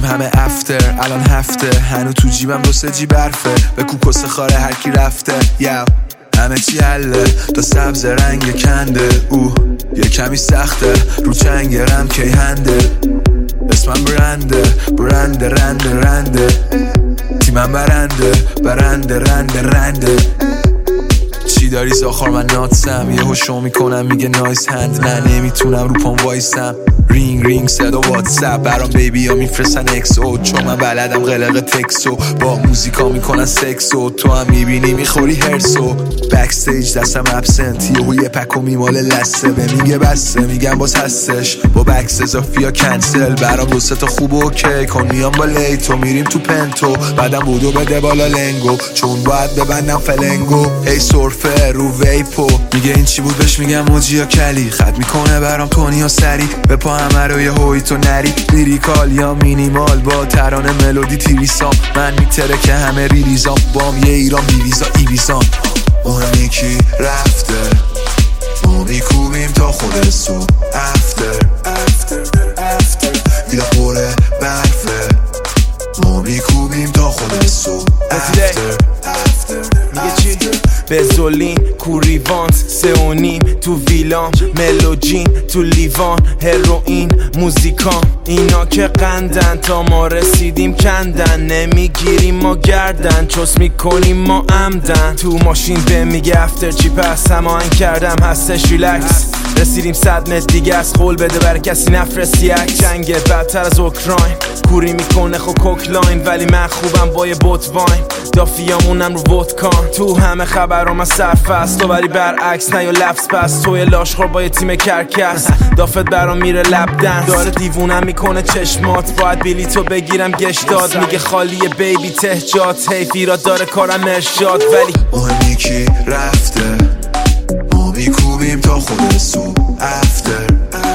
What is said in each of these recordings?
همه افتر الان هفته هنو تو جیبم 2-3 جیب برفه به کوکس خاره هرکی رفته یو همه چی حله تا سبز رنگ کنده یه کمی سخته رو چنگرم کی هنده اسمم برنده تیمم برنده چی داری زاخار من ناتسم یهو شو میکنم میگه نایس هند نه نمیتونم رو پام وایسم رینگ صدا واتساپ برام بیبی ها میفرستن اکسو چون من بلدم قلق تکسو با موزیکا میکنن سکسو تو هم میبینی میخوری هرسو بکستیج دستم ابسنت یهو یه پکو میماله لسه به میگه بسته میگم باز هستش با بکس اضافی یا کنسل برام 2-3 تا خوب اوکی کن میام با لیتو میریم تو پنتو بعدم بودو بده بالا لنگو چون باید ببندم فلنگو هی سورفه رو ویپو میگه این چی بود بهش میگم موجی یا کلی خط میکنه برام تونی یا سری به پا همه رو یه هوی تو نری لیریکال یا مینیمال با ترانه ملودی تیریسام من میتره که همه ریلیزام بام یه ایران بیویزا ایویزان مهمی کی رفته ما میکوبیم تا خود صبح افتر دیده خوره برفه ما میکوبیم تا خود صبح افتر میگه چی؟ بزولین کوریوانت 3.5 تو ویلام ملوجین تو لیوان هروئین موزیکان اینا که قندن تا ما رسیدیم کندن نمیگیریم ما گردن چس میکنیم ما عمدن تو ماشین به میگه افتر چی پس هماهنگ کردم هستش ریلکس رسیدیم 100 متر دیگه از قول بده بر کسی نفرستی یک جنگ بدتر از اوکراین کوری میکنه خو کوکلاین ولی من خوبم با یه بوت واین دافیامونم رو ودکان تو همه خبرام از سرفست تو ولی برعکس نه یا لفظ پس توی لاشخور با یه تیم کرکس دافت برام میره لبدن داره دیوونم میکنه چشمات باید بلیتو بگیرم گشتاد میگه خالیه بیبی تهجات حیفی داره کارم ارشاد ولی مهمی کی رفته ما میکوبیم تا خود صبح افتر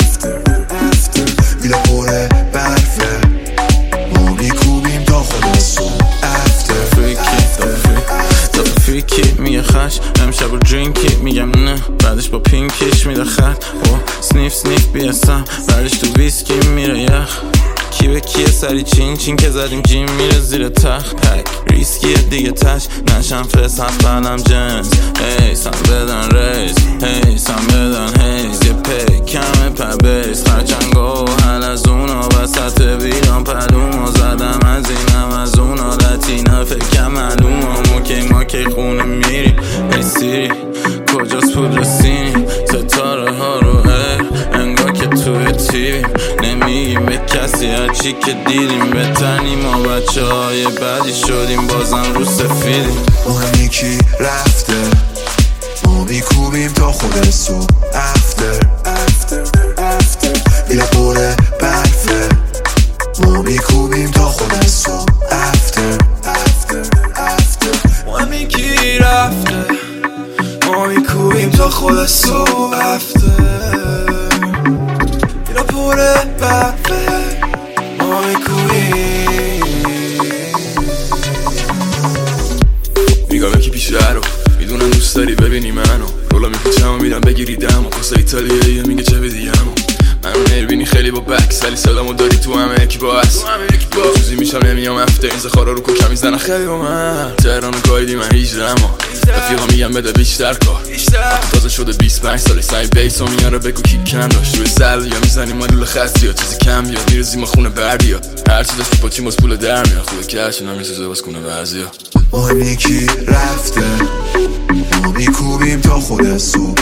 دیده پره برفه ما میکوبیم تا خود صبح افتر فریکی میگه خش امشب رو درینکی میگم نه بعدش با پینکش میده خط سنیف بیستم بعدش تو ویسکی میره یخ کی به کیه سری چین که زدیم جیم میره زیر تخت پک ریسکیه دیگه تش نشم فس هست بلم جنس هی سم بدن ریز هی سم بدن هیز یه پی کمه پبیز خرچنگو حل از اونا وسط ویران پلومو زدم از اینم از اونا لطینا فکر معلومم ما کی خونه میریم ای سیری کجاست پول رسینی ستاره ها رو انگار که توی تیویم نمیگیم به کسی هرچی که دیدیم بتنیم ما بچه های بعدی شدیم بازم رو سفیدیم مهمی کی رفته ما میکوبیم تا خود صبح افتر دیده پره برفه ما میکوبیم تا خود صبح افتر مهمی کی رفته ما میکوبیم تا خود صبح افتر دیده پره برفه ما میکوبیم میگم یکی پیش رو میدونم دوست داری ببینی منو رولا میپیچم و میدم بگیری دمو کاسه ایتالیاییه میگه چه بدیمو منو نمیبینی خیلی با بکس ولی صدامو داری تو همه یکی با هست چوزی میشم نمیام افتر این زخارا رو کوکم میزنن خیلی با من تهران و گایدی من 18 ما رفیقا میگم بده بیشتر کار تازه شده 25 سالی سعی بیسو میاره بگو کی کم داشت روی سل یا میزنی مالول خستی یا چیزی کم بیاد میرزی ما خونه بردیا هرچی داشت با چیم از پول در میاد خوبه کش نمیسازه باز کنه بعضیا مهمی کی رفته ما میکوبیم تا خود صبح